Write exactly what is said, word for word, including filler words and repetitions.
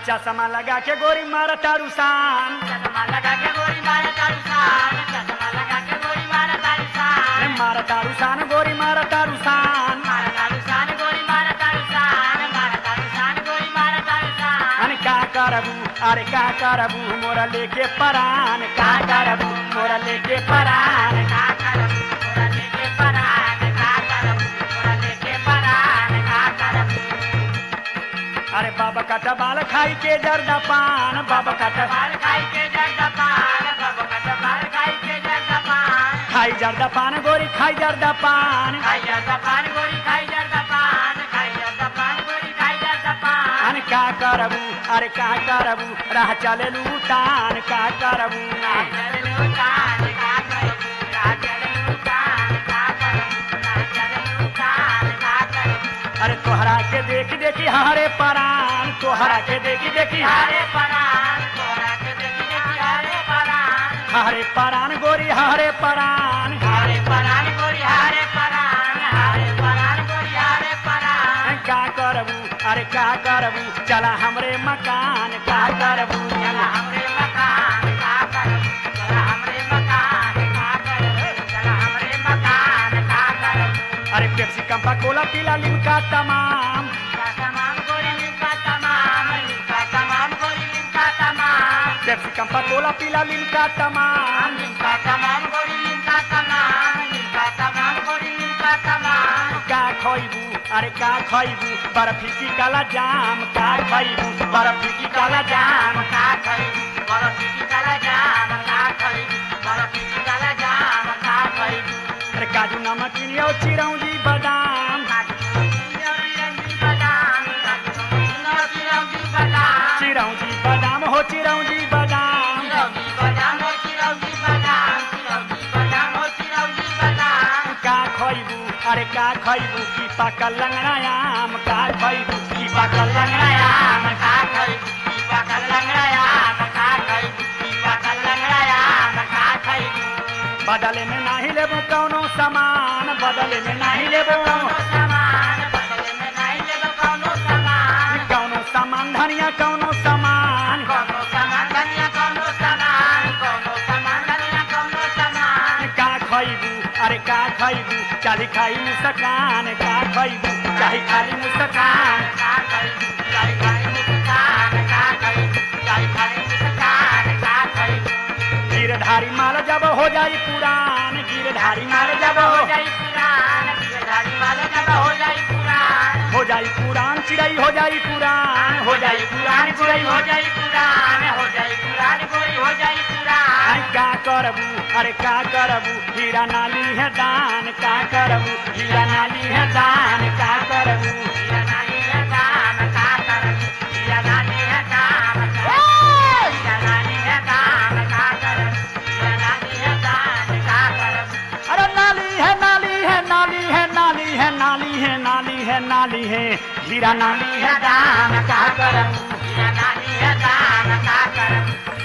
चश्मा लगा के गोरी मारा तारू सान चश्मा लगा के गोरी मारा तारू सान चश्मा लगा के गोरी मारा तारू सान मारा तारू सान गोरी मारा तारू सान मारा तारू सान गोरी मारा तारू सान मारा तारू सान गोरी मारा तारू सान अरे का करबू अरे का करबू मोरा लेके परान का करबू मोरा लेके परान का करबू मोरा लेके परान का करबू मोरा लेके परान का करबू अरे बाबा का बाल खाई के जर्दा पान बाबा का बाल खाई के जर्दा पान बाबा का बाल खाई के जर्दा पान खाई जर्दा पान गोरी खाई जर्दा पान खाई जर्दा पान गोरी खाई जर्दा पान खाई जर्दा पान गोरी खाई जर्दा पान अरे का करबू अरे का करबू राह चले लूटान का करबू राह चले लूटान का करबू राह चले लूटान का करबू राह चले लूटान का करबू अरे तोहरा के देखी देखी हारे परान तोहरा के देखी देखी हारे परान तोहरा के देखी देखी हारे परान हारे परान गोरी हारे परान हारे परान गोरी हारे परान हारे परान गोरी हारे परान का करबू अरे का करबू चला हमरे मकान का करबू चला हमरे मकान का करबू चला हमरे मकान का करबू चला हमरे मकान का करबू अरे पेप्सी कंपा कोला पीला लिमका तमाम का तमाम गोरी लिमका तमाम लिमका तमाम गोरी लिमका तमाम पेप्सी कंपा कोला पीला लिमका तमाम लिमका तमाम गोरी लिमका तमाम लिमका तमाम गोरी लिमका तमाम का खइबू अरे का खइबू बर्फी की काला जाम का खइबू बर्फी की काला जाम का खइबू बर्फी की काला जाम का खइबू बर्फी की काला जाम का खइबू अरे काजू नमकीन और चिरौंजी बादाम चिरौंजी बादाम हो चिरौंजी बादाम का खइबू अरे का खइबू की पाकल लंगड़ायाम का खइबू की पाकल लंगड़ायाम का खइबू की पाकल लंगड़ायाम का खइबू की पाकल लंगड़ायाम का खइबू बदले में नहीं लेबू कौनो सामान बदले में नहीं लेबू सामान बदले में नहीं लेबू कौनो सामान कौनो सामान धनिया कौनो सामान कौनो सामान धनिया कौनो सामान कौनो सामान धनिया कौनो सामान का खइबू अरे का खइबू चाली खाई मुस्कान का खइबू चाही खाली मुस्कान का खइबू चाही खाली मुस्कान का खइबू चाही खाली मुस्कान का खइबू गिरधारी माल जब हो जाई पुरान गिरधारी माल जब हो जाई पुरान गिरधारी माल जब हो जाई पुरान हो जाई पुरान चिड़ई हो जाई पुरान हो जाई पुरान चिड़ई हो जाई पुरान हो जाई पुरान गोरी हो जाई पुरान अरे का करबू अरे का करबू हीरा नाली है दान का करबू हीरा नाली है दान का करबू हीरा नाली है दान का करबू हीरा नाली है दान का हीरा नाली है दान का करबू हीरा नाली है दान का करबू अरे नाली है नाली है नाली है नाली है नाली है नाली है नाली है हीरा नाली है दान का करबू हीरा नाली है दान का करबू